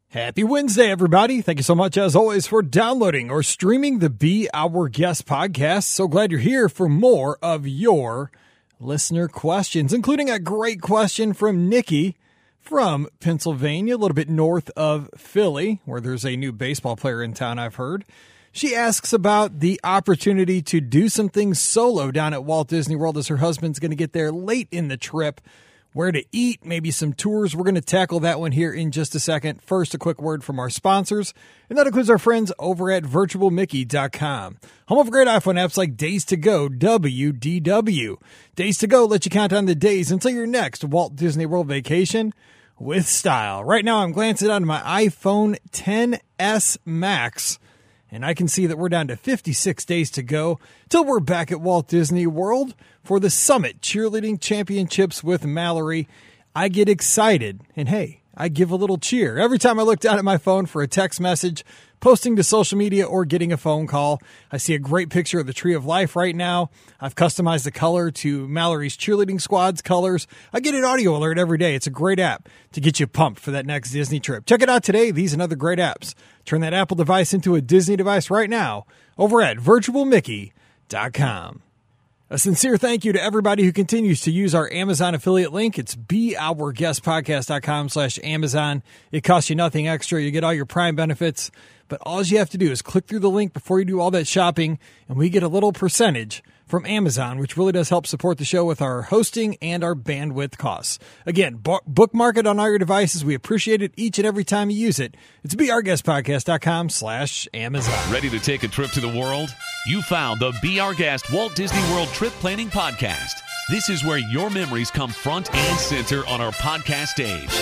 Happy Wednesday, everybody. Thank you so much, as always, for downloading or streaming the Be Our Guest podcast. So glad you're here for more of your listener questions, including a great question from Nikki from Pennsylvania, a little bit north of Philly, where there's a new baseball player in town, I've heard. She asks about the opportunity to do some things solo down at Walt Disney World as her husband's going to get there late in the trip. Where to eat, maybe some tours. We're going to tackle that one here in just a second. First, a quick word from our sponsors, and that includes our friends over at virtualmickey.com. Home of great iPhone apps like Days to Go, WDW. Days to Go lets you count down the days until your next Walt Disney World vacation with style. Right now, I'm glancing down my iPhone XS Max, and I can see that we're down to 56 days to go till we're back at Walt Disney World for the Summit Cheerleading Championships with Mallory. I get excited, and hey, I give a little cheer every time I look down at my phone for a text message, posting to social media, or getting a phone call. I see a great picture of the Tree of Life right now. I've customized the color to Mallory's cheerleading squad's colors. I get an audio alert every day. It's a great app to get you pumped for that next Disney trip. Check it out today. These and other great apps. Turn that Apple device into a Disney device right now over at virtualmickey.com. A sincere thank you to everybody who continues to use our Amazon affiliate link. It's beourguestpodcast.com/Amazon. It costs you nothing extra. You get all your Prime benefits, but all you have to do is click through the link before you do all that shopping, and we get a little percentage from Amazon, which really does help support the show with our hosting and our bandwidth costs. Again, bookmark it on all your devices. We appreciate it each and every time you use it. It's beourguestpodcast.com/Amazon. Ready to take a trip to the world? You found the Be Our Guest Walt Disney World Trip Planning Podcast. This is where your memories come front and center on our podcast stage.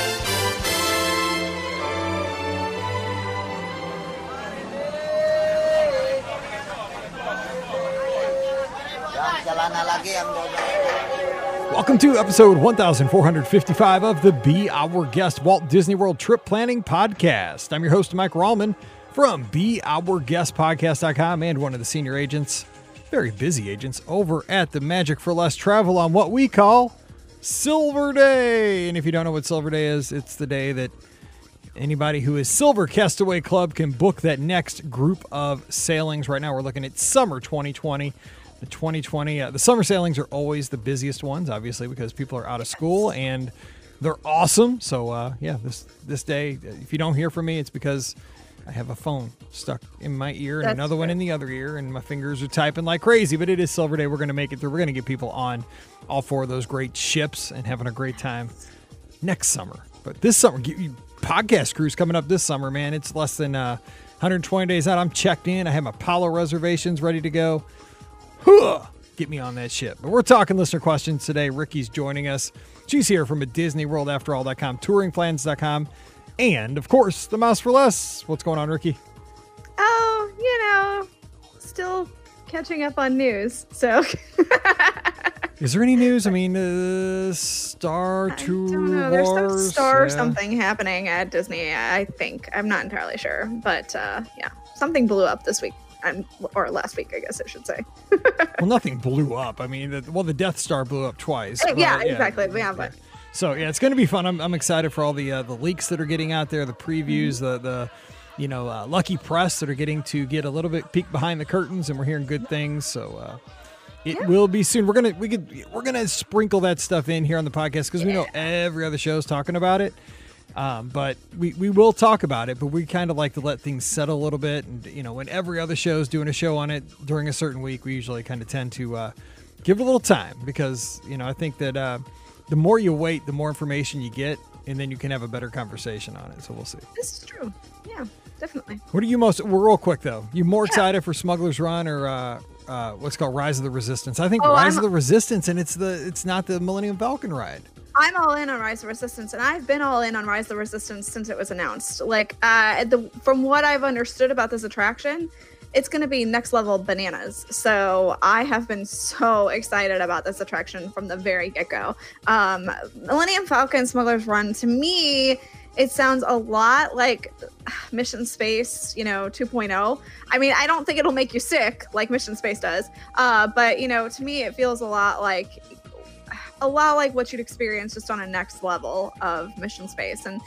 Welcome to episode 1455 of the Be Our Guest Walt Disney World Trip Planning Podcast. I'm your host, Mike Rallman from beourguestpodcast.com and one of the senior agents, very busy agents, over at the Magic for Less Travel on what we call Silver Day. And if you don't know what Silver Day is, it's the day that anybody who is Silver Castaway Club can book that next group of sailings. Right now we're looking at summer 2020. The summer sailings are always the busiest ones, obviously, because people are out of school and they're awesome. So, this day, if you don't hear from me, it's because I have a phone stuck in my ear and another one in the other ear, and my fingers are typing like crazy. But it is Silver Day. We're going to make it through. We're going to get people on all four of those great ships and having a great time next summer. But this summer, podcast cruise coming up this summer, man. It's less than 120 days out. I'm checked in. I have my Apollo reservations ready to go. Get me on that ship. But we're talking listener questions today. Ricky's joining us. She's here from a DisneyWorldAfterAll.com, touringplans.com, and, of course, the Mouse for Less. What's going on, Ricky? Oh, still catching up on news, so... Is there any news? I mean, Star Tours? I don't know. There's some Star something happening at Disney, I think. I'm not entirely sure, but, something blew up this week. Or last week, I guess I should say. Well, nothing blew up. I mean, the Death Star blew up twice. Yeah, exactly. Yeah, but so it's going to be fun. I'm excited for all the leaks that are getting out there, the previews, the lucky press that are getting to get a little bit peek behind the curtains, and we're hearing good things. So it will be soon. We're gonna sprinkle that stuff in here on the podcast because we know every other show's talking about it. But we will talk about it, but we kind of like to let things settle a little bit. And, when every other show is doing a show on it during a certain week, we usually kind of tend to give it a little time because, I think that the more you wait, the more information you get, and then you can have a better conversation on it. So we'll see. This is true. Yeah, definitely. What are you real quick, though. You more excited for Smuggler's Run or what's called Rise of the Resistance? I think Rise of the Resistance, and it's not the Millennium Falcon ride. I'm all in on Rise of the Resistance, and I've been all in on Rise of the Resistance since it was announced. Like, from what I've understood about this attraction, it's going to be next level bananas. So I have been so excited about this attraction from the very get-go. Millennium Falcon Smuggler's Run, to me, it sounds a lot like Mission Space, 2.0. I mean, I don't think it'll make you sick like Mission Space does. But, to me, it feels a lot like what you'd experience just on a next level of Mission Space. And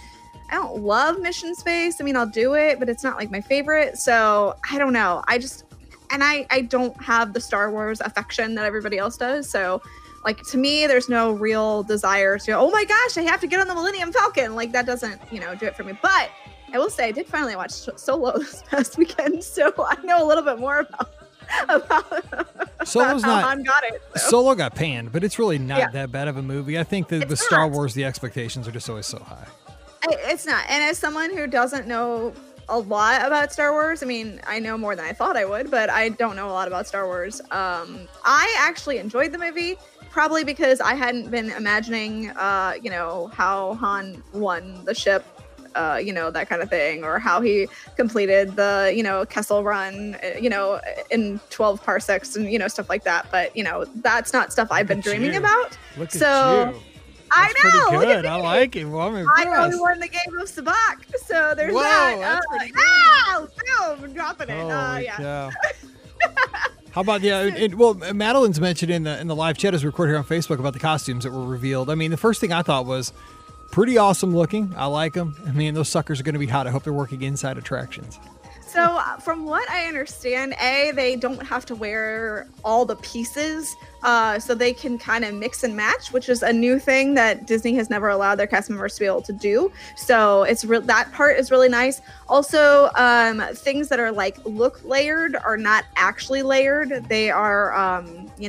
I don't love Mission Space. I mean, I'll do it, but it's not like my favorite. So I don't know. I don't have the Star Wars affection that everybody else does. So like, to me, there's no real desire to, oh my gosh, I have to get on the Millennium Falcon. Like, that doesn't, do it for me. But I will say I did finally watch Solo this past weekend. So I know a little bit more about Solo's how not, Han got it. So. Solo got panned, but it's really not that bad of a movie. I think that with Star Wars, the expectations are just always so high. It's not. And as someone who doesn't know a lot about Star Wars, I mean, I know more than I thought I would, but I don't know a lot about Star Wars. I actually enjoyed the movie, probably because I hadn't been imagining, how Han won the ship, that kind of thing, or how he completed the, Kessel Run, in 12 parsecs and, stuff like that. But, that's not stuff I've been dreaming about. Look so, at you. That's I know. Pretty good. I like it. Well, I'm impressed. I know we won the game of Sabacc, so there's Whoa, that. That's pretty good. Boom, dropping it. Holy Yeah. Cow. How about Madeline's mentioned in the live chat as we record here on Facebook about the costumes that were revealed. I mean, the first thing I thought was pretty awesome looking. I like them. I mean, those suckers are going to be hot. I hope they're working inside attractions. So from what I understand, they don't have to wear all the pieces, so they can kind of mix and match, which is a new thing that Disney has never allowed their cast members to be able to do. So it's that part is really nice. Also, things that are like look layered are not actually layered. They are,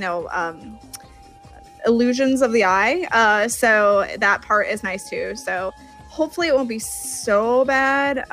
illusions of the eye. So that part is nice too. So hopefully it won't be so bad.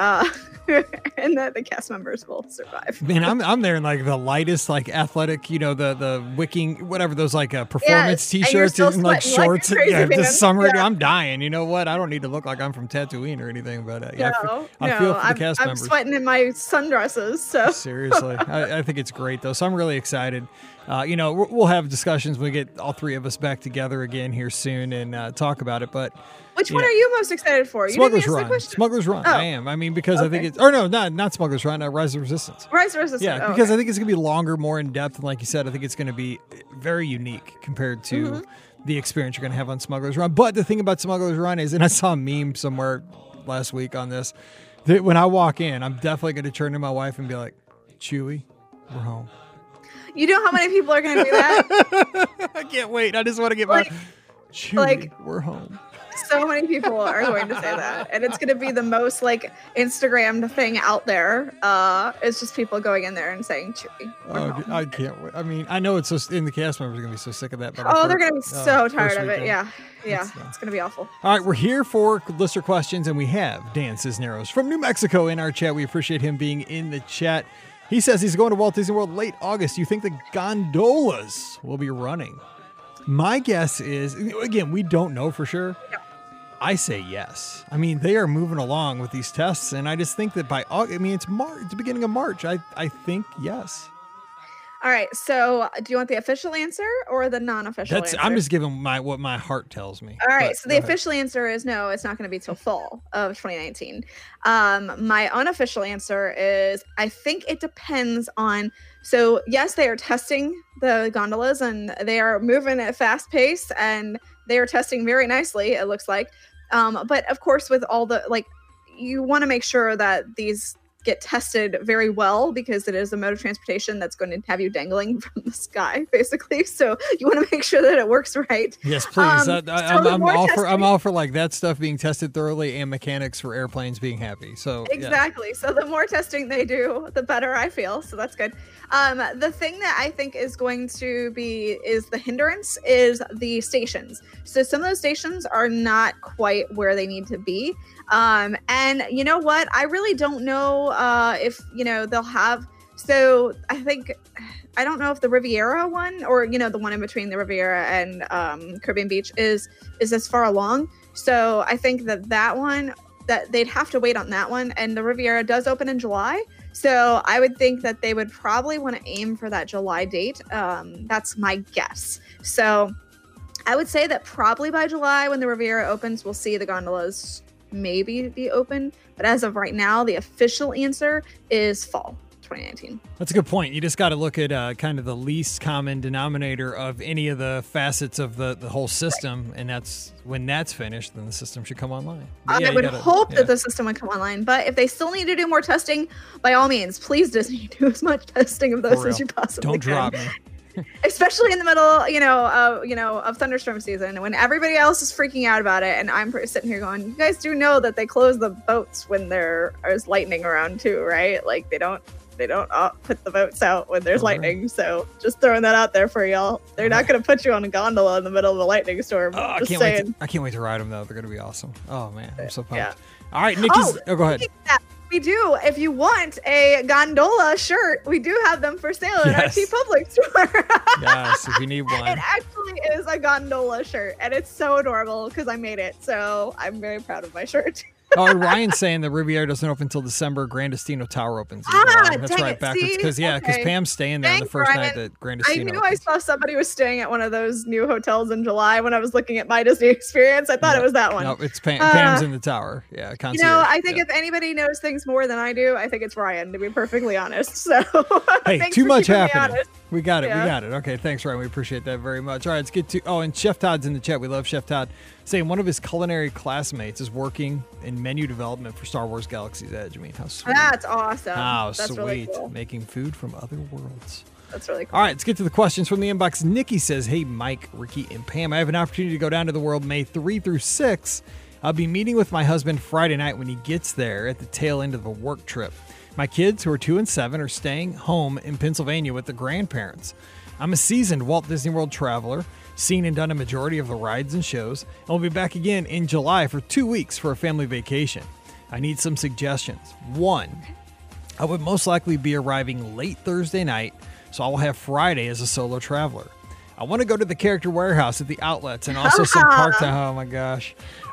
And that the cast members will survive. Man, I'm there in like the lightest, like athletic, the wicking, whatever those like performance t-shirts and like shorts. This summer, I'm dying. You know what? I don't need to look like I'm from Tatooine or anything, but I feel for the cast members. I'm sweating in my sundresses. So seriously, I think it's great though. So I'm really excited. We'll have discussions when we get all three of us back together again here soon and talk about it. But which one are you most excited for? Smuggler's Run. Smuggler's Run. Oh. I am. I mean, because I think it's... Or no, not Smuggler's Run. Rise of Resistance. Rise of Resistance. Yeah, because I think it's going to be longer, more in-depth. And like you said, I think it's going to be very unique compared to the experience you're going to have on Smuggler's Run. But the thing about Smuggler's Run is, and I saw a meme somewhere last week on this, that when I walk in, I'm definitely going to turn to my wife and be like, Chewie, we're home. You know how many people are going to do that? I can't wait. I just want to get my... Chewie, we're home. So many people are going to say that, and it's going to be the most like Instagrammed thing out there. It's just people going in there and saying Chewie. Oh, I can't wait. I mean, I know it's so. In the cast members are going to be so sick of that. But they're going to be so tired of it. Yeah, it's going to be awful. All right, we're here for listener questions, and we have Dan Cisneros from New Mexico in our chat. We appreciate him being in the chat. He says he's going to Walt Disney World late August. Do you think the gondolas will be running? My guess is, again, we don't know for sure. No. I say yes. I mean, they are moving along with these tests, and I just think that by August, I mean, it's the beginning of March. I think yes. All right. So, do you want the official answer or the non-official answer? I'm just giving what my heart tells me. All right. So the official answer is no. It's not going to be till fall of 2019. My unofficial answer is I think it depends on. So yes, they are testing the gondolas and they are moving at a fast pace and they are testing very nicely. It looks like. But of course, with all the you want to make sure that these get tested very well because it is a mode of transportation that's going to have you dangling from the sky, basically. So you want to make sure that it works right. Yes, please. I'm all for like that stuff being tested thoroughly and mechanics for airplanes being happy. So exactly. Yeah. So the more testing they do, the better I feel. So that's good. The thing that I think is going to is the hindrance is the stations. So some of those stations are not quite where they need to be. And you know what? I really don't know if, they'll have. So I don't know if the Riviera one or, the one in between the Riviera and Caribbean Beach is as far along. So I think that one, that they'd have to wait on that one. And the Riviera does open in July. So I would think that they would probably want to aim for that July date. That's my guess. So I would say that probably by July when the Riviera opens, we'll see the gondolas maybe be open. But as of right now, the official answer is fall 2019. That's a good point. You just got to look at kind of the least common denominator of any of the facets of the whole system, and that's when that's finished, then the system should come online. But I would hope that the system would come online, but if they still need to do more testing, by all means, please Disney, do as much testing of those as you possibly Don't can. drop me. Especially in the middle, of thunderstorm season, when everybody else is freaking out about it, and I'm sitting here going, "You guys do know that they close the boats when there's lightning around too, right? Like they don't put the boats out when there's lightning." So just throwing that out there for y'all. They're not going to put you on a gondola in the middle of a lightning storm. I can't wait to ride them though. They're going to be awesome. Oh man, I'm so pumped. Yeah. All right, Nikki's. Go ahead. We do. If you want a gondola shirt, we do have them for sale in our TeePublic store. Yes, if you need one. It actually is a gondola shirt, and it's so adorable because I made it. So I'm very proud of my shirt. Oh, Ryan's saying the Riviera doesn't open until December. Grandestino Tower opens. That's right, backwards. Because Pam's staying there on the first night that Grandestino I knew opens. I saw somebody was staying at one of those new hotels in July when I was looking at my Disney experience. I thought it was that one. No, it's Pam's in the tower. Yeah, concierge. I think if anybody knows things more than I do, I think it's Ryan, to be perfectly honest. So, hey, too much happening. We got it. Yeah. We got it. Okay, thanks, Ryan. We appreciate that very much. All right, let's get to. Oh, and Chef Todd's in the chat. We love Chef Todd. Saying one of his culinary classmates is working in menu development for Star Wars Galaxy's Edge. I mean, how sweet. That's awesome. How That's sweet. really cool. Making food from other worlds. That's really cool. All right, let's get to the questions from the inbox. Nikki says, "Hey, Mike, Ricky, and Pam, I have an opportunity to go down to the world May 3 through 6. I'll be meeting with my husband Friday night when he gets there at the tail end of a work trip. My kids, who are 2 and 7, are staying home in Pennsylvania with the grandparents. I'm a seasoned Walt Disney World traveler, seen and done a majority of the rides and shows, and we'll be back again in July for 2 weeks for a family vacation. I need some suggestions. 1, I would most likely be arriving late Thursday night, so I will have Friday as a solo traveler. I want to go to the Character Warehouse at the outlets and also some park time. Oh my gosh.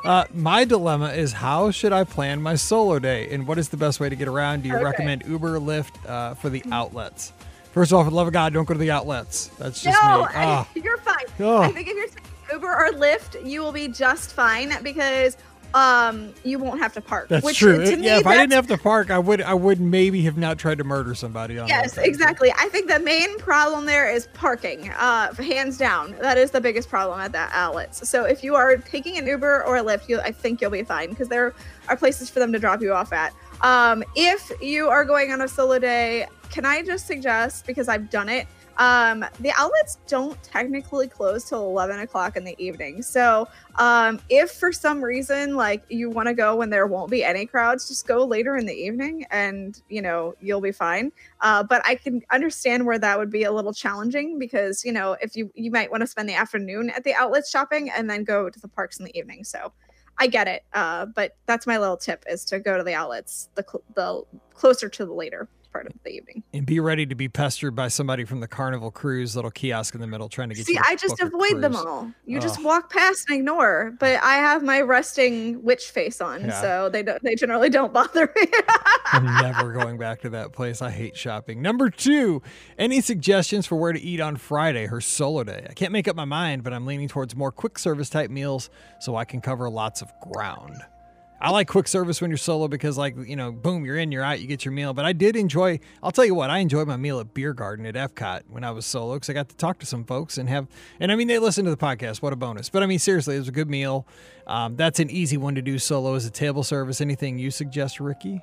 My dilemma is, how should I plan my solo day, and what is the best way to get around? Do you recommend Uber or Lyft for the outlets? First off, for the love of God, don't go to the outlets. That's just me. You're fine. Oh. I think if you're saying Uber or Lyft, you will be just fine because you won't have to park. That's true. If I didn't have to park, I would maybe have not tried to murder somebody on Yes, exactly. I think the main problem there is parking. Hands down. That is the biggest problem at the outlets. So if you are taking an Uber or a Lyft, I think you'll be fine because there are places for them to drop you off at. If you are going on a solo day, can I just suggest, because I've done it, the outlets don't technically close till 11 o'clock in the evening. So if for some reason, like, you want to go when there won't be any crowds, just go later in the evening and, you'll be fine. But I can understand where that would be a little challenging because, if you might want to spend the afternoon at the outlets shopping and then go to the parks in the evening. So I get it. But that's my little tip, is to go to the outlets the closer to the later part of the evening. And be ready to be pestered by somebody from the Carnival Cruise little kiosk in the middle trying to get you. See, I just avoid them all. You just walk past and ignore. But I have my resting witch face on, so they generally don't bother me. I'm never going back to that place. I hate shopping. Number 2, any suggestions for where to eat on Friday, her solo day? I can't make up my mind, but I'm leaning towards more quick service type meals so I can cover lots of ground. I like quick service when you're solo because, boom, you're in, you're out, you get your meal. But I did enjoy, I'll tell you what, I enjoyed my meal at Beer Garden at Epcot when I was solo because I got to talk to some folks and they listen to the podcast. What a bonus. But seriously, it was a good meal. That's an easy one to do solo as a table service. Anything you suggest, Ricky?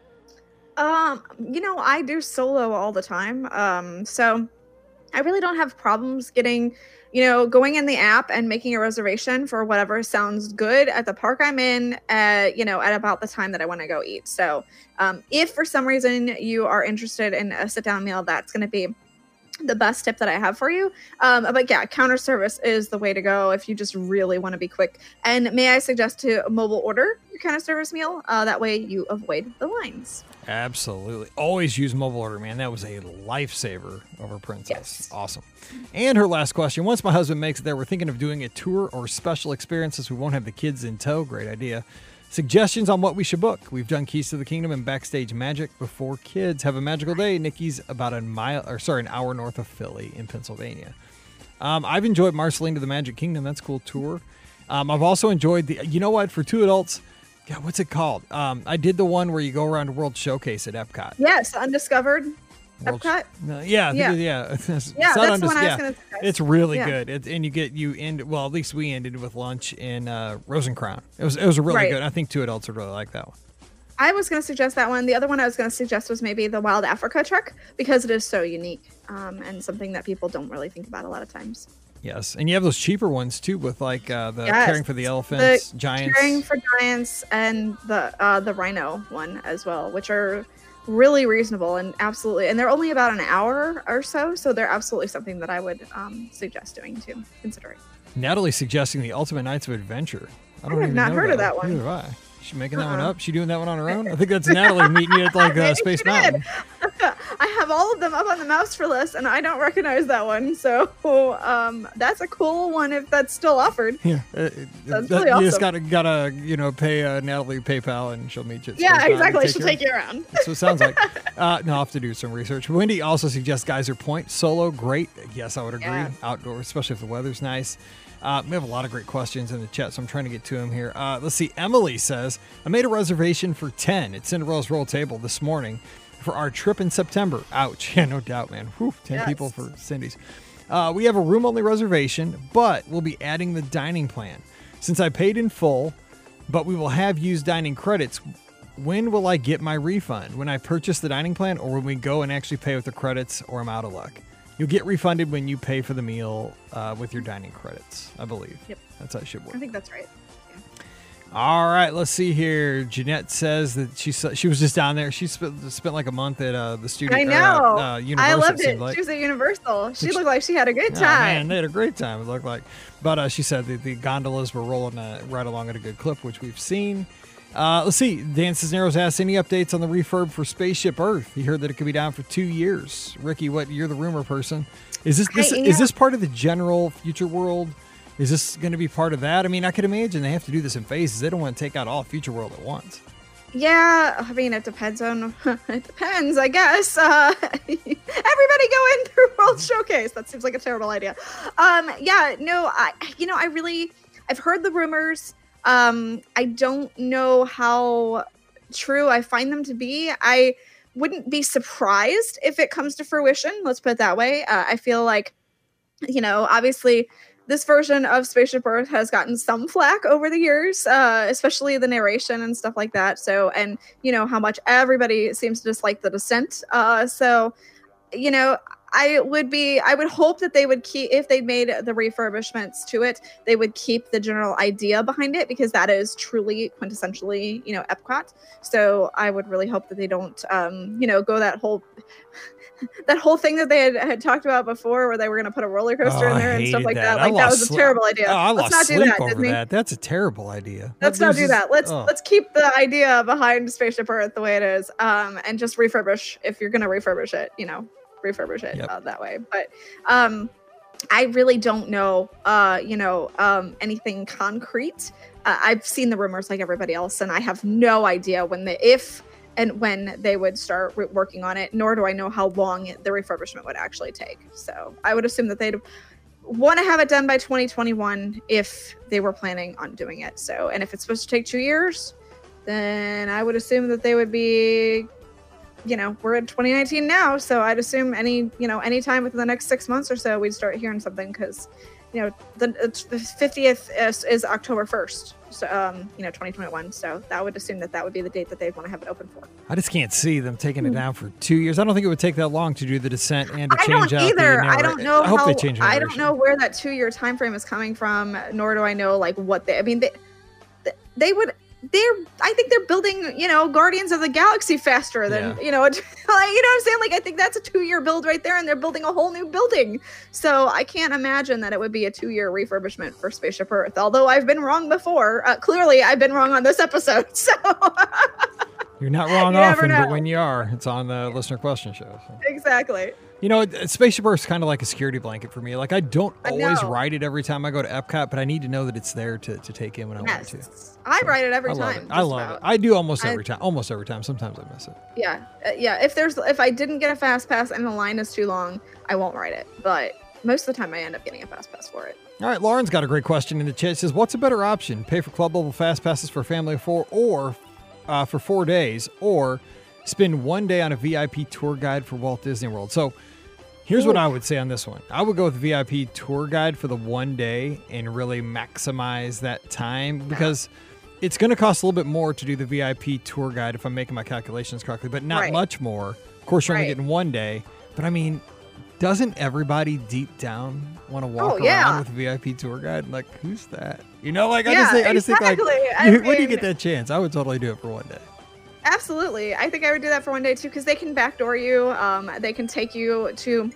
I do solo all the time. So I really don't have problems getting, going in the app and making a reservation for whatever sounds good at the park I'm in, at about the time that I want to go eat. So if for some reason you are interested in a sit-down meal, that's going to be the best tip that I have for you. But yeah, counter service is the way to go if you just really want to be quick. And may I suggest to mobile order your counter service meal? That way you avoid the lines. Absolutely. Always use mobile order, man. That was a lifesaver over Princess. Yes. Awesome. And her last question. Once my husband makes it there, we're thinking of doing a tour or special experiences. We won't have the kids in tow. Great idea. Suggestions on what we should book. We've done Keys to the Kingdom and Backstage Magic before kids. Have a magical day. Nikki's about an hour north of Philly in Pennsylvania. I've enjoyed Marceline to the Magic Kingdom. That's a cool tour. I've also enjoyed for 2 adults, God, what's it called? I did the one where you go around a World Showcase at Epcot. Yes, Undiscovered. Epcot? Yeah. Yeah. Yeah. Yeah, that's the one I was going to suggest. It's really Yeah. good. And you end, well, at least we ended with lunch in Rosencrown. It was really Right. good. I think 2 adults would really like that one. I was going to suggest that one. The other one I was going to suggest was maybe the Wild Africa trek because it is so unique and something that people don't really think about a lot of times. Yes. And you have those cheaper ones too with like the Yes. Caring for the Elephants, The Giants. Caring for Giants and the Rhino one as well, which are really reasonable and absolutely, and they're only about an hour or so, so they're absolutely something that I would suggest doing too, considering. Natalie suggesting the Ultimate Nights of Adventure. I have not heard of that one. Neither have I. She making that one up? She doing that one on her own? I think that's Natalie meeting you at like Maybe Space she did. Mountain. I have all of them up on the mouse for list, and I don't recognize that one. So that's a cool one if that's still offered. Yeah, That's really you just awesome. gotta pay Natalie PayPal and she'll meet you. At Space Yeah, Mountain and exactly. She'll you take you around. That's what it sounds like. No, I'll have to do some research. Wendy also suggests Geyser Point solo. Great. Yes, I would agree. Yeah. Outdoor, especially if the weather's nice. We have a lot of great questions in the chat, so I'm trying to get to them here. Let's see. Emily says, I made a reservation for 10 at Cinderella's Roll Table this morning for our trip in September. Ouch. Yeah, no doubt, man. Whew, 10 Yes. people for Cindy's. We have a room-only reservation, but we'll be adding the dining plan. Since I paid in full, but we will have used dining credits, when will I get my refund? When I purchase the dining plan, or when we go and actually pay with the credits, or I'm out of luck? You'll get refunded when you pay for the meal with your dining credits, I believe. Yep. That's how it should work. I think that's right. All right, let's see here. Jeanette says that she was just down there. She spent like a month at the studio. I know. Universal, I loved seemed it. like. She was at Universal. She looked like she had a good Oh, time. man, they had a great time, it looked like. But she said the gondolas were rolling right along at a good clip, which we've seen. Let's see. Dan Cisneros asks, any updates on the refurb for Spaceship Earth? He heard that it could be down for 2 years. Ricky, you're the rumor person. Is this part of the general Future World? Is this going to be part of that? I mean, I could imagine they have to do this in phases. They don't want to take out all Future World at once. Yeah, I mean, it depends, I guess. Everybody go in through World Showcase. That seems like a terrible idea. Yeah, no, I've heard the rumors. I don't know how true I find them to be. I wouldn't be surprised if it comes to fruition. Let's put it that way. I feel like, obviously this version of Spaceship Earth has gotten some flack over the years, especially the narration and stuff like that. So, and how much everybody seems to dislike the Descent. I would hope that they would keep, if they made the refurbishments to it, they would keep the general idea behind it, because that is truly quintessentially, Epcot. So I would really hope that they don't, go that whole thing that they had talked about before, where they were going to put a roller coaster in there and stuff like that. Like, that was a terrible idea. Let's not do that, over Disney. that. That's a terrible idea. Let's not do that. Let's keep the idea behind Spaceship Earth the way it is, and just refurbish, if you're going to refurbish it, refurbish it that way. But I really don't know, anything concrete. I've seen the rumors like everybody else, and I have no idea when they would start working on it, nor do I know how long the refurbishment would actually take. So I would assume that they'd want to have it done by 2021 if they were planning on doing it. So, and if it's supposed to take 2 years, then I would assume that they would be, we're in 2019 now. So I'd assume any time within the next 6 months or so, we'd start hearing something, because, the 50th is October 1st. So, 2021. So that would assume that would be the date that they'd want to have it open for. I just can't see them taking it down for 2 years. I don't think it would take that long to do the Descent and to I change don't out either. the I don't know. I hope they change the I don't narration. know where that 2 year time frame is coming from, nor do I know what they. I mean, they would. I think they're building, Guardians of the Galaxy faster than, what I'm saying? Like, I think that's a 2 year build right there, and they're building a whole new building. So I can't imagine that it would be a 2 year refurbishment for Spaceship Earth. Although I've been wrong before. Clearly, I've been wrong on this episode. So You're not wrong You never often, but know. when you are, it's on the listener question show. So. Exactly. Spaceship Earth's kind of like a security blanket for me. Like, I don't always know. ride it every time I go to Epcot, but I need to know that it's there to take in when I want to. I ride it every I love time. it. I love it. I do almost every time. Almost every time. Sometimes I miss it. Yeah. If I didn't get a fast pass and the line is too long, I won't ride it. But most of the time, I end up getting a fast pass for it. All right, Lauren's got a great question in the chat. It says, what's a better option? Pay for club level fast passes for a family of 4, or for 4 days, or spend one day on a VIP tour guide for Walt Disney World. So here's what I would say on this one. I would go with VIP tour guide for the one day and really maximize that time, because it's going to cost a little bit more to do the VIP tour guide if I'm making my calculations correctly, but not much more. Of course, you're only getting one day. But I mean, doesn't everybody deep down want to walk around with a VIP tour guide? Like, who's that? You know, like, I just think, like, when do you get that chance? I would totally do it for one day. Absolutely. I think I would do that for one day too, because they can backdoor you. They can take you to,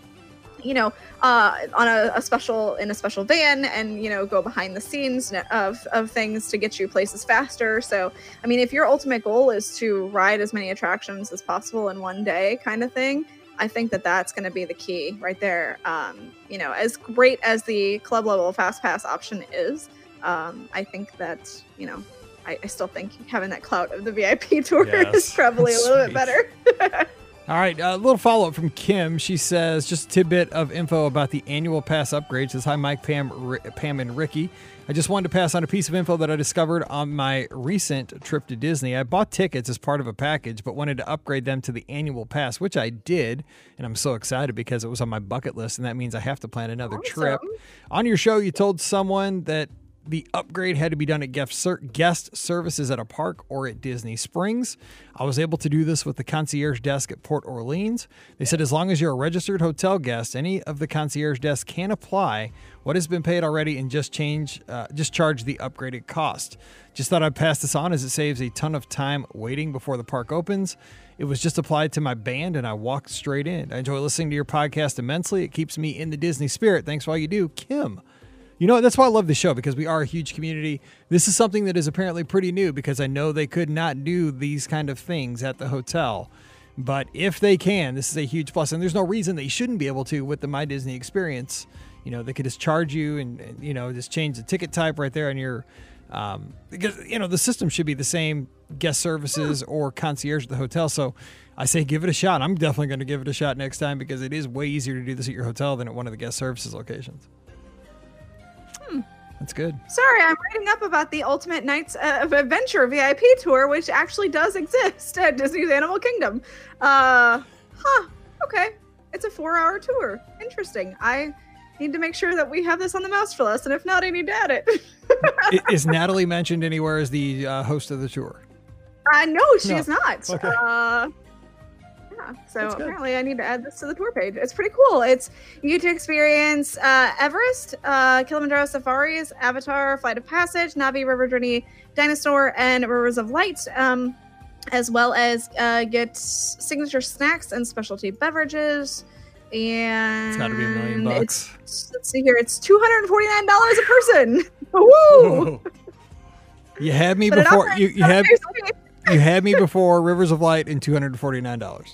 on a special van and, go behind the scenes of things to get you places faster. So, I mean, if your ultimate goal is to ride as many attractions as possible in one day kind of thing, I think that that's going to be the key right there. As great as the club level fast pass option is, I think that, I still think having that clout of the VIP tour is probably a little bit better. All right, a little follow-up from Kim. She says, just a tidbit of info about the annual pass upgrade. Says, hi, Mike, Pam, and Ricky. I just wanted to pass on a piece of info that I discovered on my recent trip to Disney. I bought tickets as part of a package, but wanted to upgrade them to the annual pass, which I did, and I'm so excited because it was on my bucket list, and that means I have to plan another trip. On your show, you told someone that the upgrade had to be done at guest services at a park or at Disney Springs. I was able to do this with the concierge desk at Port Orleans. They said as long as you're a registered hotel guest, any of the concierge desks can apply what has been paid already and just charge the upgraded cost. Just thought I'd pass this on as it saves a ton of time waiting before the park opens. It was just applied to my band and I walked straight in. I enjoy listening to your podcast immensely. It keeps me in the Disney spirit. Thanks for all you do, Kim. That's why I love the show, because we are a huge community. This is something that is apparently pretty new, because I know they could not do these kind of things at the hotel. But if they can, this is a huge plus. And there's no reason they shouldn't be able to with the My Disney experience. They could just charge you and just change the ticket type right there on your, because, the system should be the same guest services or concierge at the hotel. So I say give it a shot. I'm definitely going to give it a shot next time, because it is way easier to do this at your hotel than at one of the guest services locations. That's good. Sorry, I'm reading up about the Ultimate Nights of Adventure VIP tour, which actually does exist at Disney's Animal Kingdom. Okay. It's a 4-hour tour. Interesting. I need to make sure that we have this on the master list, and if not, I need to add it. Is Natalie mentioned anywhere as the host of the tour? No, she is not. Okay. So apparently I need to add this to the tour page. It's pretty cool. You get to experience Everest, Kilimanjaro Safaris, Avatar, Flight of Passage, Na'vi River Journey, Dinosaur, and Rivers of Light, as well as get signature snacks and specialty beverages. And it's got to be $1 million. Let's see here. It's $249 a person. Woo! Whoa. You had me before. You had me before Rivers of Light and $249.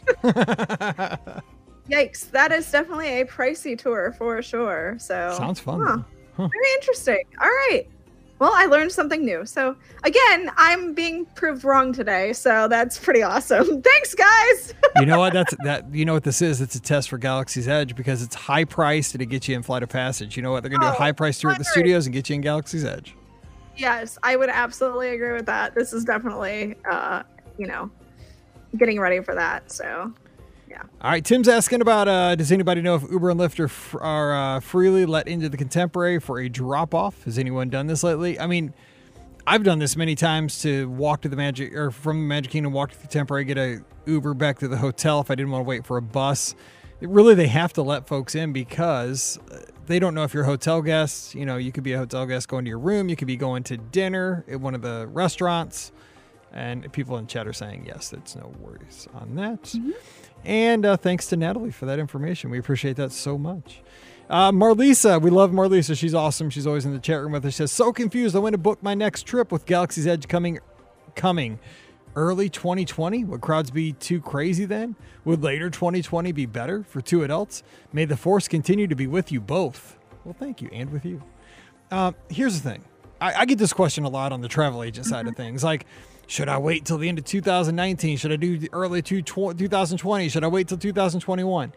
Yikes. That is definitely a pricey tour for sure. So sounds fun. Very interesting. All right. Well, I learned something new. So again, I'm being proved wrong today. So that's pretty awesome. Thanks, guys. You know what? You know what this is? It's a test for Galaxy's Edge, because it's high priced and it gets you in Flight of Passage. You know what? They're going to do a high price tour at the studios and get you in Galaxy's Edge. Yes, I would absolutely agree with that. This is definitely, getting ready for that. So, yeah. All right. Tim's asking about, does anybody know if Uber and Lyft are freely let into the Contemporary for a drop-off? Has anyone done this lately? I mean, I've done this many times to walk to from the Magic Kingdom, walk to the Contemporary, get a Uber back to the hotel if I didn't want to wait for a bus. They have to let folks in, because they don't know if you're a hotel guest. You could be a hotel guest going to your room. You could be going to dinner at one of the restaurants. And people in chat are saying, yes, that's no worries on that. Mm-hmm. And thanks to Natalie for that information. We appreciate that so much. Marlisa, we love Marlisa. She's awesome. She's always in the chat room with us. She says, so confused. I went to book my next trip with Galaxy's Edge coming early 2020. Would crowds be too crazy then? Would later 2020 be better for two adults? May the force continue to be with you both. Well, thank you, and with you. Here's the thing. I get this question a lot on the travel agent side of things. Like, should I wait till the end of 2019? Should I do the early 2020? Should I wait till 2021?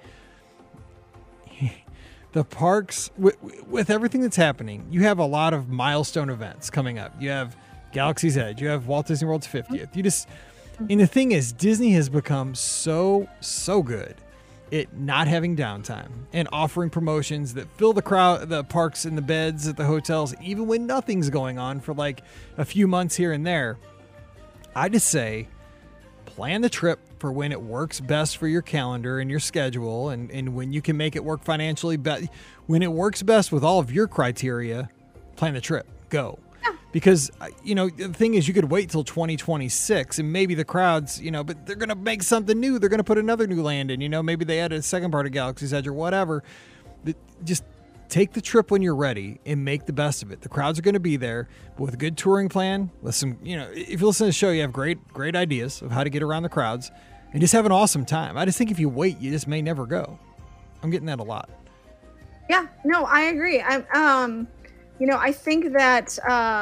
The parks, with everything that's happening, you have a lot of milestone events coming up. You have Galaxy's Edge. You have Walt Disney World's 50th. And the thing is, Disney has become so good at not having downtime and offering promotions that fill the parks and the beds at the hotels, even when nothing's going on for like a few months here and there. I just say, plan the trip for when it works best for your calendar and your schedule, and when you can make it work financially. When it works best with all of your criteria, plan the trip. Go. Yeah. Because, the thing is, you could wait till 2026 and maybe the crowds, but they're going to make something new. They're going to put another new land in, maybe they added a second part of Galaxy's Edge or whatever. Just take the trip when you're ready and make the best of it. The crowds are going to be there, but with a good touring plan, with some, if you listen to the show, you have great ideas of how to get around the crowds and just have an awesome time. I just think if you wait, you just may never go. I'm getting that a lot. Yeah, no, I agree. I think that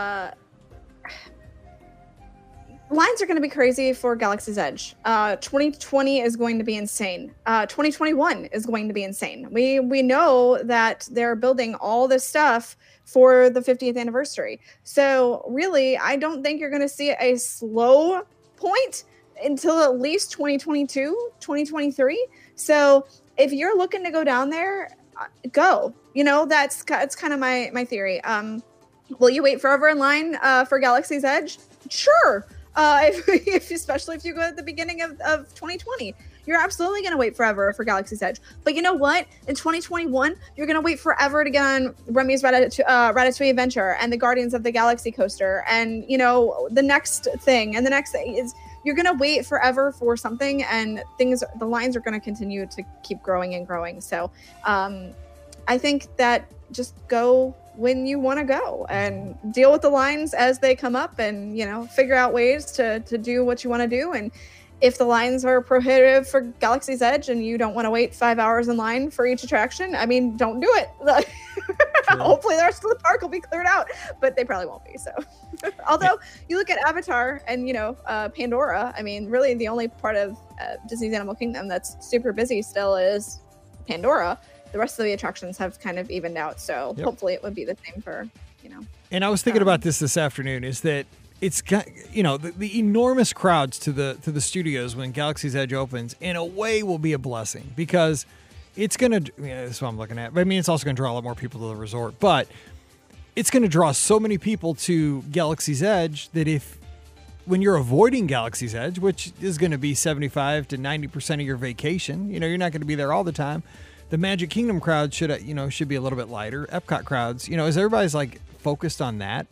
lines are going to be crazy for Galaxy's Edge. 2020 is going to be insane. 2021 is going to be insane. We know that they're building all this stuff for the 50th anniversary. So really, I don't think you're going to see a slow point until at least 2022, 2023. So if you're looking to go down there, go. That's kind of my theory. Will you wait forever in line for Galaxy's Edge? Sure. Especially if you go at the beginning of 2020, you're absolutely going to wait forever for Galaxy's Edge. But you know what? In 2021, you're going to wait forever to get on Remy's Ratatouille Adventure and the Guardians of the Galaxy coaster. And, the next thing is you're going to wait forever for something, and the lines are going to continue to keep growing and growing. So I think that just go when you want to go and deal with the lines as they come up, and figure out ways to do what you want to do. And if the lines are prohibitive for Galaxy's Edge and you don't want to wait 5 hours in line for each attraction, don't do it. Hopefully the rest of the park will be cleared out, but they probably won't be. So although you look at Avatar and Pandora, really the only part of Disney's Animal Kingdom that's super busy still is Pandora. The rest of the attractions have kind of evened out. So hopefully it would be the same for, And I was thinking about this afternoon, is that it's got, the enormous crowds to the studios when Galaxy's Edge opens, in a way, will be a blessing, because it's going to, that's what I'm looking at. But it's also going to draw a lot more people to the resort, but it's going to draw so many people to Galaxy's Edge that when you're avoiding Galaxy's Edge, which is going to be 75 to 90% of your vacation, you're not going to be there all the time. The Magic Kingdom crowd should be a little bit lighter. Epcot crowds, as everybody's focused on that,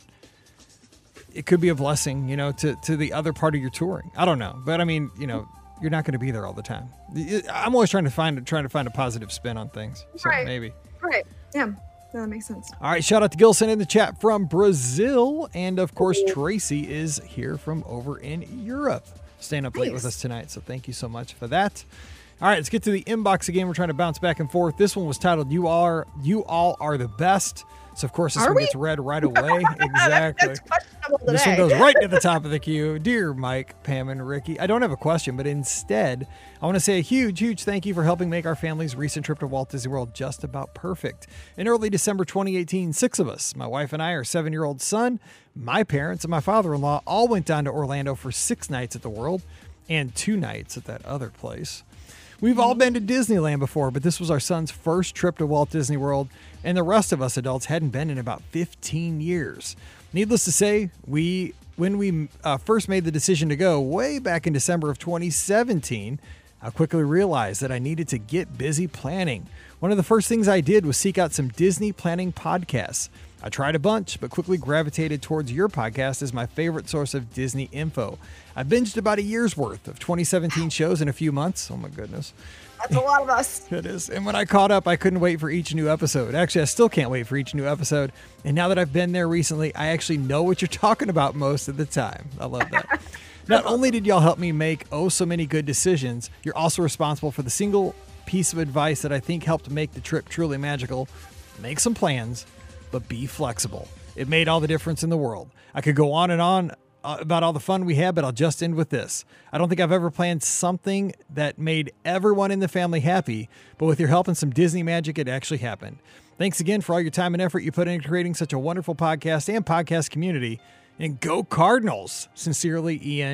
it could be a blessing, to the other part of your touring. I don't know, but you're not going to be there all the time. I'm always trying to find a positive spin on things. So right. Maybe. Right. Yeah. That makes sense. All right. Shout out to Gilson in the chat from Brazil. And of course, Tracy is here from over in Europe, staying up late with us tonight. So thank you so much for that. All right, let's get to the inbox again. We're trying to bounce back and forth. This one was titled, You All Are the Best. So, of course, this one gets read right away. Exactly. That's questionable today. This one goes right to the top of the queue. Dear Mike, Pam, and Ricky, I don't have a question, but instead, I want to say a huge, huge thank you for helping make our family's recent trip to Walt Disney World just about perfect. In early December 2018, 6 of us, my wife and I, our 7-year-old son, my parents, and my father-in-law all went down to Orlando for 6 nights at the World and 2 nights at that other place. We've all been to Disneyland before, but this was our son's first trip to Walt Disney World, and the rest of us adults hadn't been in about 15 years. Needless to say, when we first made the decision to go way back in December of 2017, I quickly realized that I needed to get busy planning. One of the first things I did was seek out some Disney planning podcasts. I tried a bunch, but quickly gravitated towards your podcast as my favorite source of Disney info. I binged about a year's worth of 2017 shows in a few months. Oh my goodness. That's a lot of us. It is. And when I caught up, I couldn't wait for each new episode. Actually, I still can't wait for each new episode. And now that I've been there recently, I actually know what you're talking about most of the time. I love that. Not only did y'all help me make so many good decisions, you're also responsible for the single piece of advice that I think helped make the trip truly magical. Make some plans, but be flexible. It made all the difference in the world. I could go on and on about all the fun we had, but I'll just end with this. I don't think I've ever planned something that made everyone in the family happy, but with your help and some Disney magic, it actually happened. Thanks again for all your time and effort you put into creating such a wonderful podcast and podcast community. And go Cardinals! Sincerely, Ian.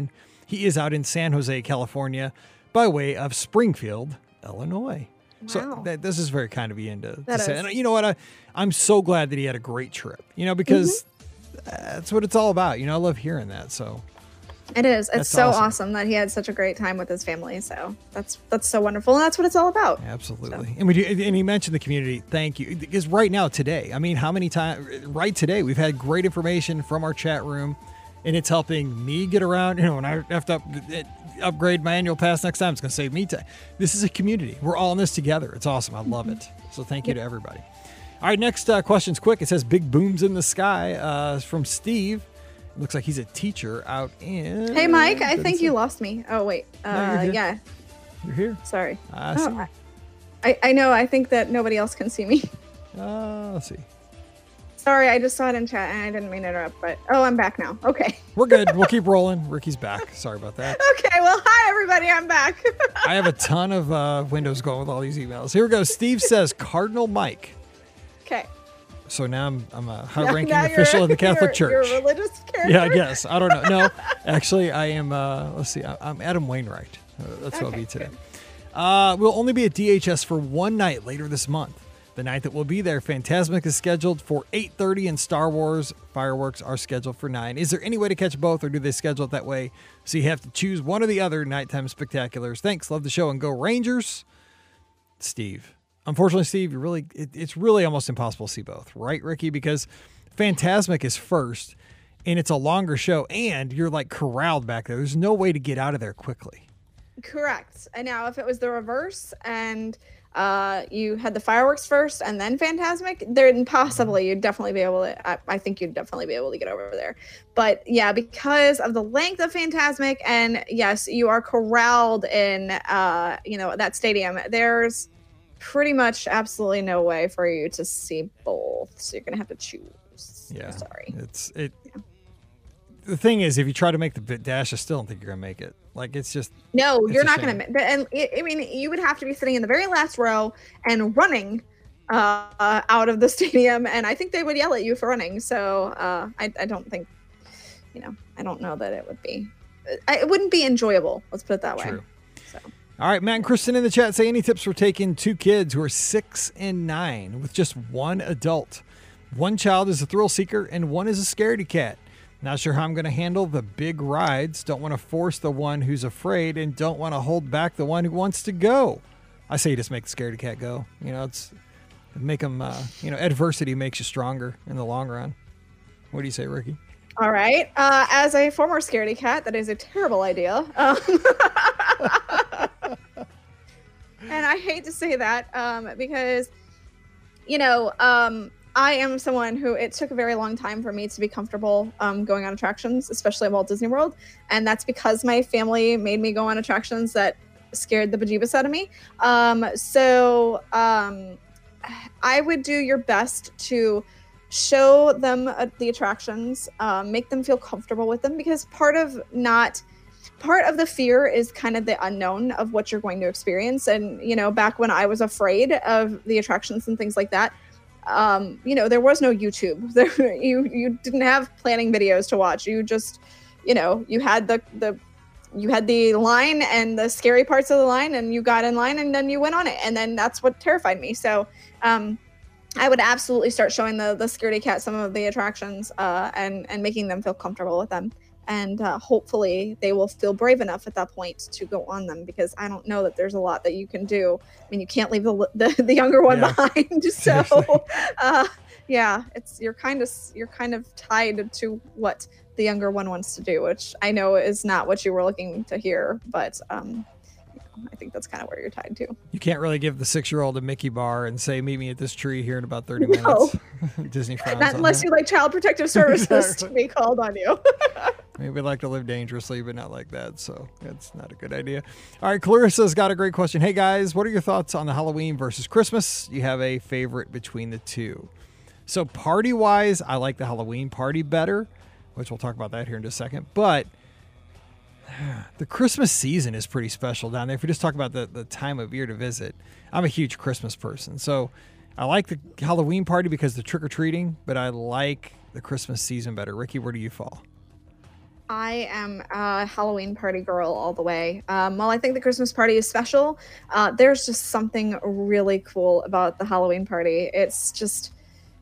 He is out in San Jose, California, by way of Springfield, Illinois. Wow. So this is very kind of you to That say. is. And you know what? I'm so glad that he had a great trip, because that's what it's all about. I love hearing that. So It is. It's That's so awesome. awesome that he had such a great time with his family. So that's so wonderful, and that's what it's all about. absolutely. And he mentioned the community. Thank you. Because right now, today, how many times, right today, we've had great information from our chat room, and it's helping me get around. When I have to upgrade my annual pass next time, it's going to save me time. This is a community. We're all in this together. It's awesome. I love it. So thank you to everybody. All right, next question's quick. It says big booms in the sky from Steve. Looks like he's a teacher out in... Hey, Mike, I think you lost me. Oh, wait. No, you're here. Yeah. You're here. Sorry. I see. I know. I think that nobody else can see me. Let's see. Sorry, I just saw it in chat and I didn't mean to interrupt, but I'm back now. Okay. We're good. We'll keep rolling. Ricky's back. Sorry about that. Okay, well, hi everybody, I'm back. I have a ton of windows going with all these emails. Here we go. Steve says Cardinal Mike. Okay. So now I'm a high-ranking Now official in the Catholic you're Church. You're a religious character? Yeah, I guess. I don't know. No, actually, I am, let's see, I'm Adam Wainwright. That's what I'll be today. We'll only be at DHS for one night later this month. The night that we'll be there, Fantasmic is scheduled for 8:30 and Star Wars fireworks are scheduled for 9. Is there any way to catch both, or do they schedule it that way so you have to choose one or the other nighttime spectaculars? Thanks. Love the show, and go Rangers. Steve. Unfortunately, Steve, it's really almost impossible to see both, right, Ricky? Because Fantasmic is first, and it's a longer show, and you're like corralled back there. There's no way to get out of there quickly. Correct. And now if it was the reverse and you had the fireworks first and then Fantasmic, then possibly you'd definitely be able to, I think you'd definitely be able to get over there. But yeah, because of the length of Fantasmic, and yes, you are corralled in, that stadium, there's pretty much absolutely no way for you to see both. So you're going to have to choose. Yeah. Sorry. The thing is, if you try to make the dash, I still don't think you're going to make it. Like, it's just... No, it's you're a not shame. going to. And I mean, you would have to be sitting in the very last row and running out of the stadium. And I think they would yell at you for running. So I don't think, I don't know that it would be. It wouldn't be enjoyable. Let's put it that way. True. So. All right, Matt and Kristen in the chat say, any tips for taking two kids who are 6 and 9 with just one adult? One child is a thrill seeker and one is a scaredy cat. Not sure how I'm going to handle the big rides. Don't want to force the one who's afraid and don't want to hold back the one who wants to go. I say you just make the scaredy cat go. It's make them, adversity makes you stronger in the long run. What do you say, Ricky? All right. As a former scaredy cat, that is a terrible idea. And I hate to say that because, I am someone who it took a very long time for me to be comfortable going on attractions, especially at Walt Disney World. And that's because my family made me go on attractions that scared the bejeebus out of me. I would do your best to show them the attractions, make them feel comfortable with them, because part of the fear is kind of the unknown of what you're going to experience. And, back when I was afraid of the attractions and things like that, there was no YouTube. You didn't have planning videos to watch. You just, you had the line and the scary parts of the line, and you got in line and then you went on it. And then that's what terrified me. So, I would absolutely start showing the scaredy cat some of the attractions, and making them feel comfortable with them. And hopefully they will feel brave enough at that point to go on them, because I don't know that there's a lot that you can do. I mean, you can't leave the younger one behind. So, you're kind of tied to what the younger one wants to do, which I know is not what you were looking to hear, but I think that's kind of where you're tied to. You can't really give the 6-year-old a Mickey bar and say, meet me at this tree here in about 30 minutes. Disney frowns Not on unless that. you like Child Protective Services to be called on you. Maybe we like to live dangerously, but not like that. So that's not a good idea. All right, Clarissa's got a great question. Hey, guys, what are your thoughts on the Halloween versus Christmas? You have a favorite between the two? So party-wise, I like the Halloween party better, which we'll talk about that here in just a second. But the Christmas season is pretty special down there. If we just talk about the time of year to visit, I'm a huge Christmas person. So I like the Halloween party because the trick-or-treating, but I like the Christmas season better. Ricky, where do you fall? I am a Halloween party girl all the way. While I think the Christmas party is special, there's just something really cool about the Halloween party. It's just,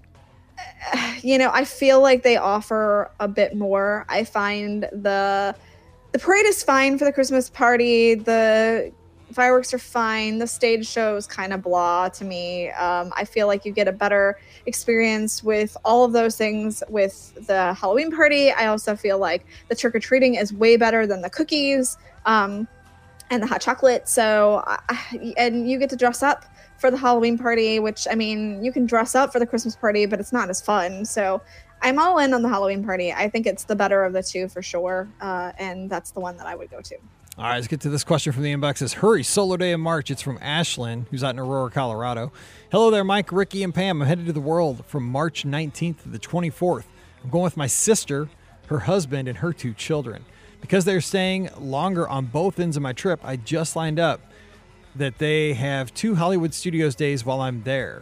I feel like they offer a bit more. I find the parade is fine for the Christmas party. The fireworks are fine. The stage show is kind of blah to me. I feel like you get a better experience with all of those things with the Halloween party. I also feel like the trick-or-treating is way better than the cookies and the hot chocolate. So, and you get to dress up for the Halloween party, which, I mean, you can dress up for the Christmas party, but it's not as fun. So I'm all in on the Halloween party. I think it's the better of the two for sure. And that's the one that I would go to. All right, let's get to this question from the inbox. It says, hurry, solo day in March. It's from Ashlyn, who's out in Aurora, Colorado. Hello there, Mike, Ricky, and Pam. I'm headed to the world from March 19th to the 24th. I'm going with my sister, her husband, and her 2 children. Because they're staying longer on both ends of my trip, I just lined up that they have 2 Hollywood Studios days while I'm there.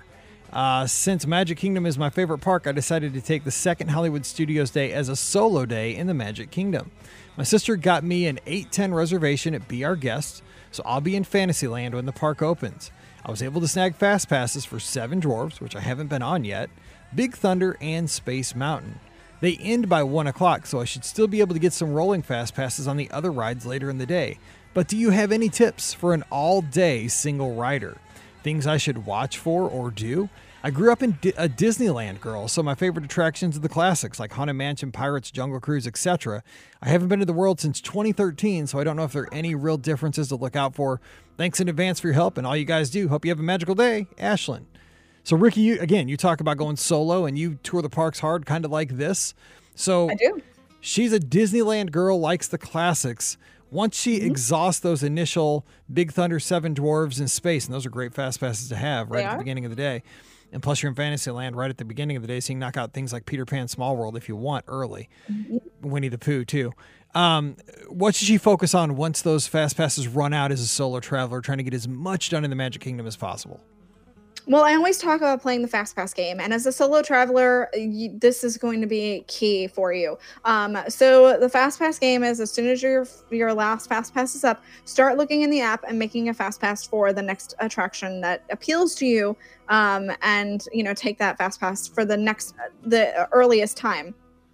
Since Magic Kingdom is my favorite park, I decided to take the second Hollywood Studios day as a solo day in the Magic Kingdom. My sister got me an 8:10 reservation at Be Our Guest, so I'll be in Fantasyland when the park opens. I was able to snag fast passes for 7 Dwarfs, which I haven't been on yet, Big Thunder, and Space Mountain. They end by 1 o'clock, so I should still be able to get some rolling fast passes on the other rides later in the day. But do you have any tips for an all-day single rider? Things I should watch for or do? I grew up in a Disneyland girl, so my favorite attractions are the classics like Haunted Mansion, Pirates, Jungle Cruise, etc. I haven't been to the world since 2013, so I don't know if there are any real differences to look out for. Thanks in advance for your help and all you guys do. Hope you have a magical day. Ashlyn. So Ricky, you talk about going solo and you tour the parks hard, kind of like this. So I do. She's a Disneyland girl, likes the classics. Once she exhausts those initial Big Thunder, 7 Dwarves, and Space, and those are great fast passes to have right at the beginning of the day. And plus you're in Fantasyland right at the beginning of the day, so you can knock out things like Peter Pan Small World if you want early. Winnie the Pooh, too. What should she focus on once those fast passes run out as a solo traveler, trying to get as much done in the Magic Kingdom as possible? Well, I always talk about playing the Fast Pass game, and as a solo traveler, this is going to be key for you. So the Fast Pass game is as soon as your last Fast Pass is up, start looking in the app and making a Fast Pass for the next attraction that appeals to you, and take that Fast Pass for the earliest time.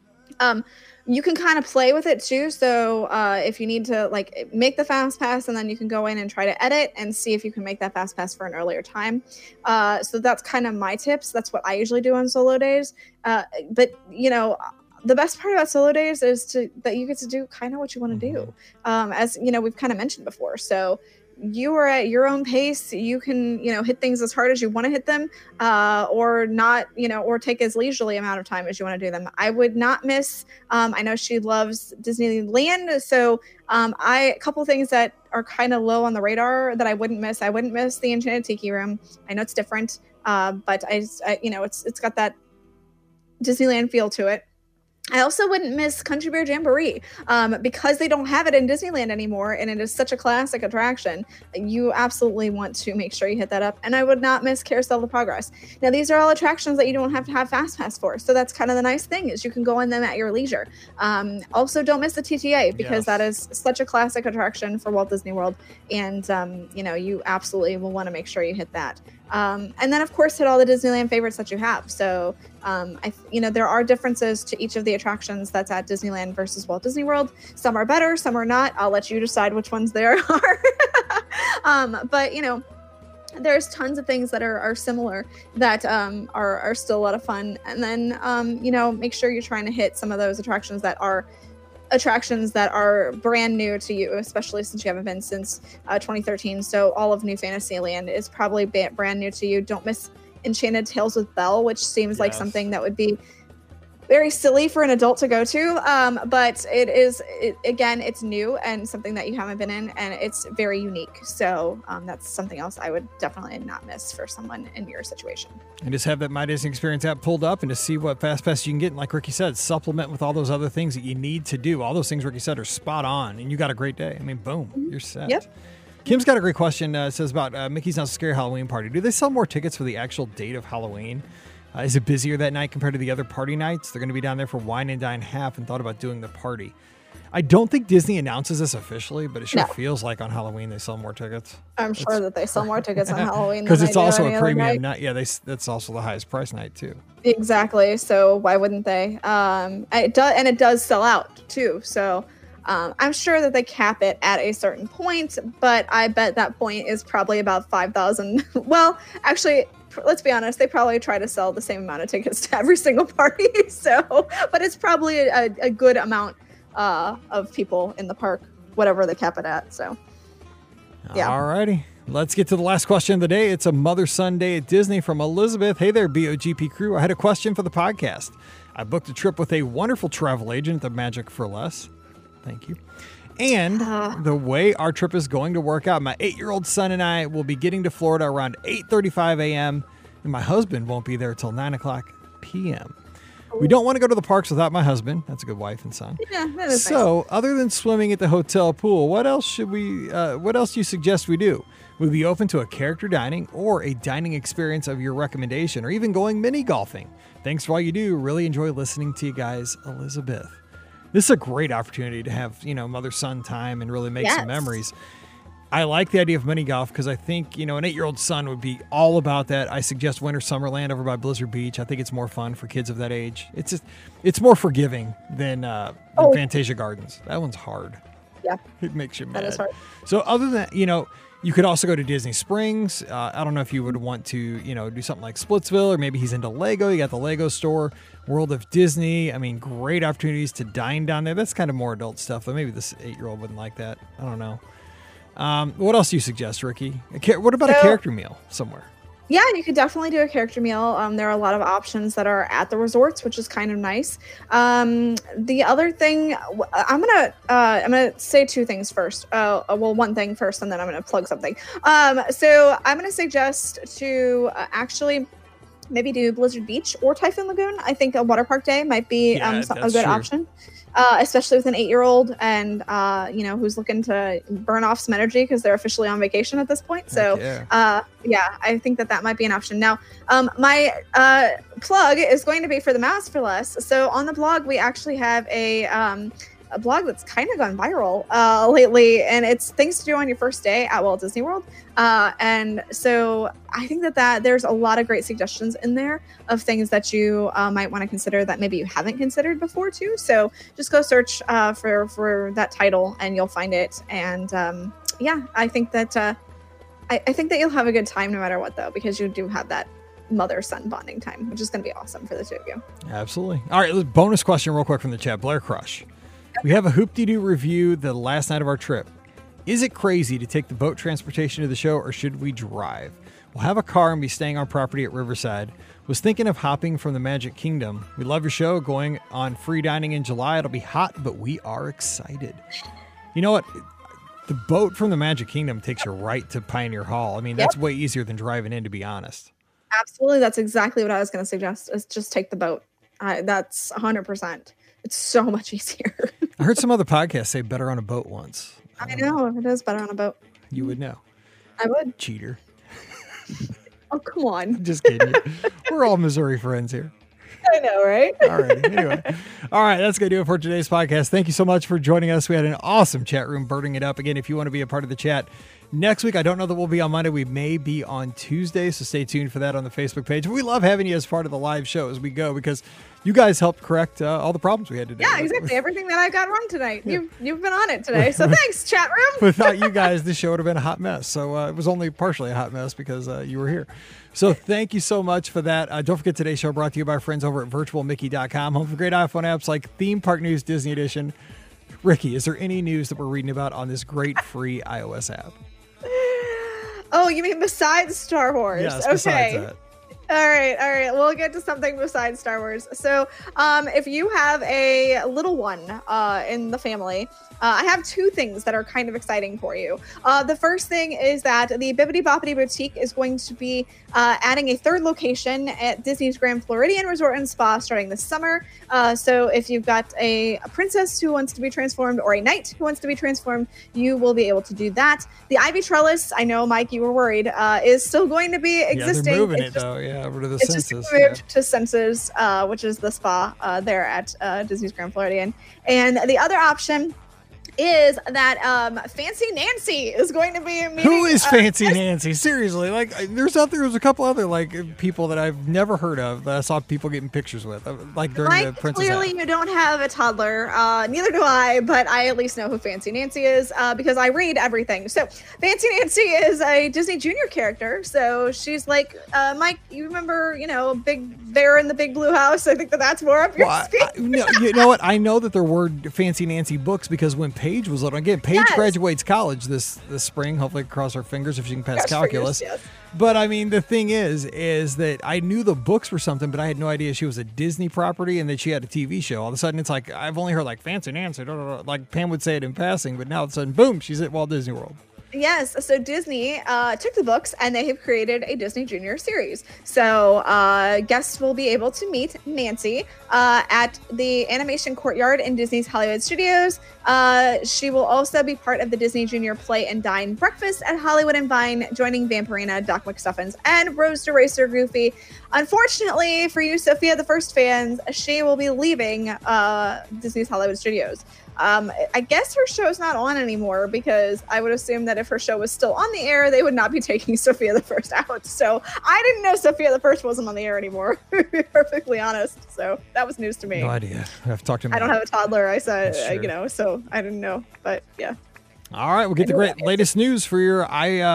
You can kind of play with it too. So if you need to make the fast pass, and then you can go in and try to edit and see if you can make that fast pass for an earlier time. So that's kind of my tips. That's what I usually do on solo days. But the best part about solo days is that you get to do kind of what you want to do. As we've kind of mentioned before. So you are at your own pace. You can, hit things as hard as you want to hit them, or not, or take as leisurely amount of time as you want to do them. I would not miss, I know she loves Disneyland. So, a couple things that are kind of low on the radar that I wouldn't miss. I wouldn't miss the Enchanted Tiki Room. I know it's different, but it's got that Disneyland feel to it. I also wouldn't miss Country Bear Jamboree because they don't have it in Disneyland anymore, and it is such a classic attraction. You absolutely want to make sure you hit that up. And I would not miss Carousel of Progress. Now, these are all attractions that you don't have to have Fast Pass for, so that's kind of the nice thing is you can go in them at your leisure. Also, don't miss the TTA because that is such a classic attraction for Walt Disney World, and you absolutely will want to make sure you hit that. And then, of course, hit all the Disneyland favorites that you have. So, there are differences to each of the attractions that's at Disneyland versus Walt Disney World. Some are better, some are not. I'll let you decide which ones there are. But, there's tons of things that are similar that are still a lot of fun. And then, make sure you're trying to hit some of those attractions that are brand new to you, especially since you haven't been since 2013. So all of New Fantasyland is probably brand new to you. Don't miss Enchanted Tales with Belle, which seems like something that would be very silly for an adult to go to. But it's new and something that you haven't been in, and it's very unique. So that's something else I would definitely not miss for someone in your situation. And just have that My Disney Experience app pulled up and to see what Fast Pass you can get. And like Ricky said, supplement with all those other things that you need to do. All those things Ricky said are spot on, and you got a great day. I mean, boom, you're set. Yep. Kim's got a great question. It says about Mickey's Not So Scary Halloween Party. Do they sell more tickets for the actual date of Halloween? Is it busier that night compared to the other party nights? They're going to be down there for Wine and Dine Half and thought about doing the party. I don't think Disney announces this officially, but it sure No. feels like on Halloween they sell more tickets. I'm sure that they sell more tickets on Halloween Because than it's they do also any a other premium night. night. Yeah, that's also the highest price night too. Exactly. So why wouldn't they? It does sell out too. So I'm sure that they cap it at a certain point, but I bet that point is probably about 5,000. Well, actually, let's be honest, they probably try to sell the same amount of tickets to every single party. So, but it's probably a good amount of people in the park, whatever they cap it at. So, yeah. All righty. Let's get to the last question of the day. It's a Mother Sunday at Disney from Elizabeth. Hey there, BOGP crew. I had a question for the podcast. I booked a trip with a wonderful travel agent at the Magic for Less. Thank you. And the way our trip is going to work out, my 8-year-old son and I will be getting to Florida around 8:35 a.m. and my husband won't be there until 9 o'clock p.m. We don't want to go to the parks without my husband. That's a good wife and son. Yeah, that is So, other than swimming at the hotel pool, what else do you suggest we do? Would we be open to a character dining or a dining experience of your recommendation, or even going mini golfing? Thanks for all you do. Really enjoy listening to you guys, Elizabeth. This is a great opportunity to have, mother-son time and really make some memories. I like the idea of mini golf because I think, an 8-year-old son would be all about that. I suggest Winter Summerland over by Blizzard Beach. I think it's more fun for kids of that age. It's more forgiving than Fantasia Gardens. That one's hard. Yeah. It makes you mad. That is hard. So other than that, you could also go to Disney Springs. I don't know if you would want to, do something like Splitsville, or maybe he's into Lego. You got the Lego store, World of Disney. I mean, great opportunities to dine down there. That's kind of more adult stuff, but maybe this 8-year-old wouldn't like that. I don't know. What else do you suggest, Ricky? What about a character meal somewhere? Yeah, you could definitely do a character meal. There are a lot of options that are at the resorts, which is kind of nice. The other thing, I'm gonna say two things first. One thing first, and then I'm gonna plug something. So I'm gonna suggest to actually maybe do Blizzard Beach or Typhoon Lagoon. I think a water park day might be a good option. Especially with an 8-year-old and, who's looking to burn off some energy because they're officially on vacation at this point. So, I think that might be an option. Now, my plug is going to be for the Mouse for Less. So on the blog, we actually have a blog that's kind of gone viral lately, and it's things to do on your first day at Walt Disney World. And so I think that there's a lot of great suggestions in there of things that you might want to consider that maybe you haven't considered before too. So just go search for that title and you'll find it. And I think that I think that you'll have a good time no matter what, though, because you do have that mother-son bonding time, which is going to be awesome for the two of you. Absolutely. All right, bonus question real quick from the chat. Blair Crush. We have a Hoop-Dee-Doo review the last night of our trip. Is it crazy to take the boat transportation to the show, or should we drive? We'll have a car and be staying on property at Riverside. Was thinking of hopping from the Magic Kingdom. We love your show. Going on free dining in July. It'll be hot, but we are excited. You know what? The boat from the Magic Kingdom takes you right to Pioneer Hall. I mean, that's way easier than driving in, to be honest. Absolutely. That's exactly what I was going to suggest, is just take the boat. That's 100%. It's so much easier. I heard some other podcasts say better on a boat once. I know. It is better on a boat. You would know. I would. Cheater. Oh, come on. Just kidding. We're all Missouri friends here. I know, right? All right. Anyway. All right. That's going to do it for today's podcast. Thank you so much for joining us. We had an awesome chat room, burning it up. Again, if you want to be a part of the chat next week, I don't know that we'll be on Monday. We may be on Tuesday, so stay tuned for that on the Facebook page. We love having you as part of the live show as we go, because you guys helped correct all the problems we had today. Yeah, exactly. Everything that I got wrong tonight. Yeah. You've been on it today. So thanks, chat room. Without you guys, this show would have been a hot mess. So it was only partially a hot mess because you were here. So thank you so much for that. Don't forget, today's show brought to you by our friends over at virtualmickey.com, home for great iPhone apps like Theme Park News Disney Edition. Ricky, is there any news that we're reading about on this great free iOS app? Oh, you mean besides Star Wars? Yes, okay. Besides that. All right. We'll get to something besides Star Wars. So if you have a little one in the family, I have two things that are kind of exciting for you. The first thing is that the Bibbidi Bobbidi Boutique is going to be adding a third location at Disney's Grand Floridian Resort and Spa starting this summer. So if you've got a princess who wants to be transformed or a knight who wants to be transformed, you will be able to do that. The Ivy Trellis, I know, Mike, you were worried, is still going to be existing. Yeah, they're moving it, though. Yeah, over to the Senses. It's just moved to Senses, which is the spa there at Disney's Grand Floridian. And the other option is that Fancy Nancy is going to be meeting. Who is Fancy Nancy? Seriously, like there's a couple other like people that I've never heard of that I saw people getting pictures with, like during the Princess clearly Act. you don't have a toddler, neither do I, but I at least know who Fancy Nancy is because I read everything. So Fancy Nancy is a Disney Junior character. So she's like, Mike, you remember, Big Bear in the Big Blue House? I think that's more up your speed. No, you know what? I know that there were Fancy Nancy books because when Paige was little, again, Paige graduates college this spring. Hopefully, cross her fingers if she can pass calculus. Yes. But I mean, the thing is that I knew the books were something, but I had no idea she was a Disney property and that she had a TV show. All of a sudden, it's like I've only heard like Fancy Nancy, like Pam would say it in passing, but now all of a sudden, boom, she's at Walt Disney World. Yes, so Disney took the books and they have created a Disney Junior series. So guests will be able to meet Nancy at the Animation Courtyard in Disney's Hollywood Studios. She will also be part of the Disney Junior Play and Dine Breakfast at Hollywood and Vine, joining Vampirina, Doc McStuffins, and Rose DeRacer Goofy. Unfortunately for you, Sophia the First fans, she will be leaving Disney's Hollywood Studios. I guess her show's not on anymore because I would assume that if her show was still on the air, they would not be taking Sophia the First out. So I didn't know Sophia the First wasn't on the air anymore, to be perfectly honest. So that was news to me. No idea. I have to talk to him. I don't have a toddler. I said, so I didn't know. But yeah. All right, we'll get the great latest news for your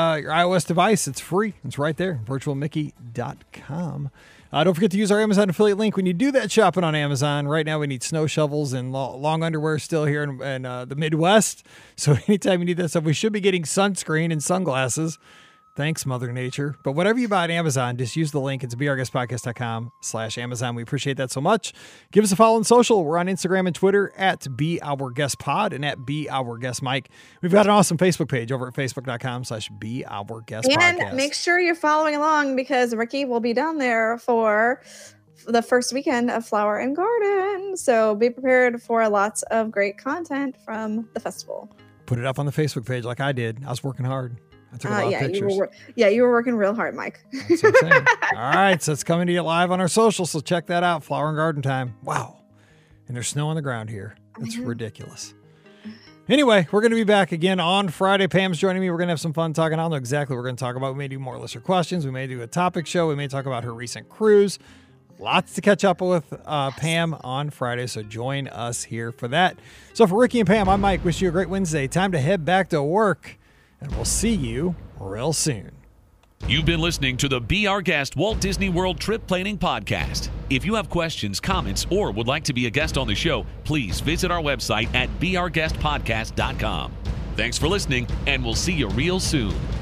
iOS device. It's free. It's right there, virtualmickey.com. Don't forget to use our Amazon affiliate link when you do that shopping on Amazon. Right now, we need snow shovels and long underwear still here in the Midwest. So anytime you need that stuff, we should be getting sunscreen and sunglasses. Thanks, Mother Nature. But whatever you buy at Amazon, just use the link. It's beourguestpodcast.com/Amazon. We appreciate that so much. Give us a follow on social. We're on Instagram and Twitter at BeOurGuestPod and at BeOurGuestMike. We've got an awesome Facebook page over at facebook.com/BeOurGuestPodcast. And make sure you're following along because Ricky will be down there for the first weekend of Flower and Garden. So be prepared for lots of great content from the festival. Put it up on the Facebook page like I did. I was working hard. I took a lot of pictures. You were working real hard, Mike. That's what I'm saying. All right, so it's coming to you live on our social, so check that out. Flower and Garden time. Wow. And there's snow on the ground here. It's ridiculous. Anyway, we're going to be back again on Friday. Pam's joining me. We're going to have some fun talking. I don't know exactly what we're going to talk about. We may do more listener questions. We may do a topic show. We may talk about her recent cruise. Lots to catch up with Pam on Friday, so join us here for that. So for Ricky and Pam, I'm Mike. Wish you a great Wednesday. Time to head back to work. And we'll see you real soon. You've been listening to the Be Our Guest Walt Disney World Trip Planning Podcast. If you have questions, comments, or would like to be a guest on the show, please visit our website at beourguestpodcast.com. Thanks for listening, and we'll see you real soon.